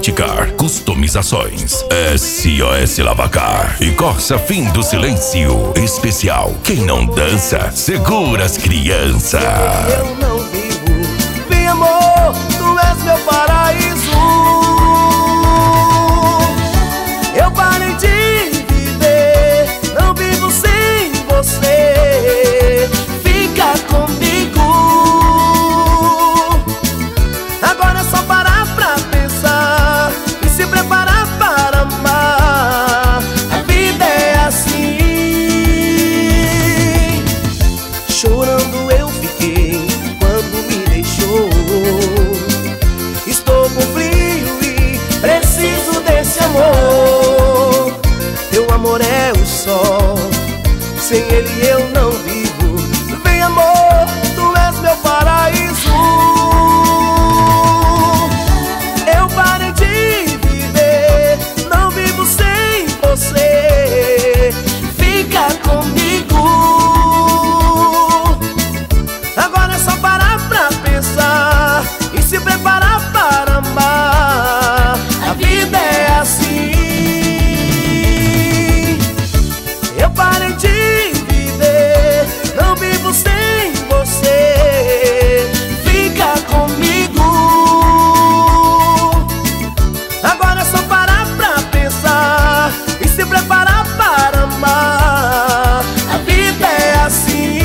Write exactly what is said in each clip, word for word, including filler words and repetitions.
Car, customizações. S O S Lavacar e Corsa Fim do Silêncio. Especial, quem não dança, segura as crianças. Eu não vivo, vem amor, tu és meu paraíso. Eu parei de viver, não vivo sem você. Fica comigo. Agora é só parar pra pensar e se preparar para amar. A vida é assim. Chorando eu fiquei quando me deixou. Estou com frio e preciso desse amor. Teu amor é o sol, sem ele eu não vivo. Vem amor, tu és meu paraíso. Eu parei de viver, não vivo sem você. Fica comigo. Agora é só parar pra pensar e se preparar para amar. A vida é assim. Eu parei de viver, não vivo sem você. Fica comigo. Agora é só parar pra pensar e se preparar para amar. A vida é assim.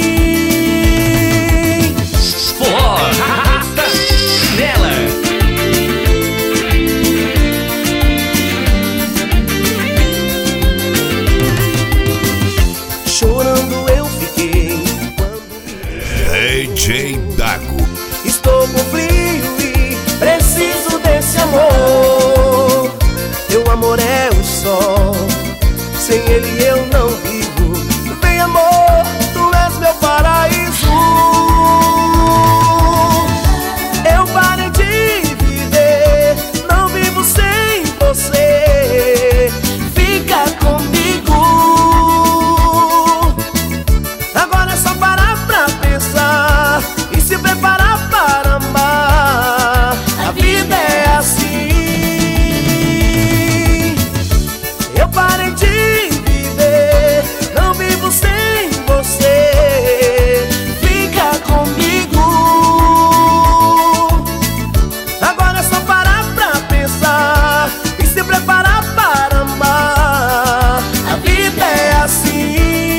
Chorando eu fiquei quando me D J Dago. Estou com frio e preciso desse amor. Teu amor é o sol, sem ele eu não vivo. Vem amor, tu és meu paraíso. Eu parei de viver, não vivo sem você. Fica comigo. Agora é só parar pra pensar e se preparar para amar. A vida é assim. Eu parei de viver, não vivo sem você. Fica comigo. Agora é só parar pra pensar e se preparar para amar. A vida é assim.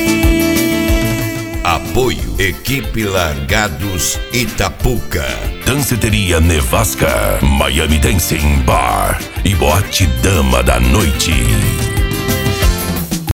Apoio Equipe Largados Itapuca, Danceteria Nevasca, Miami Dancing Bar e Boate Dama da Noite.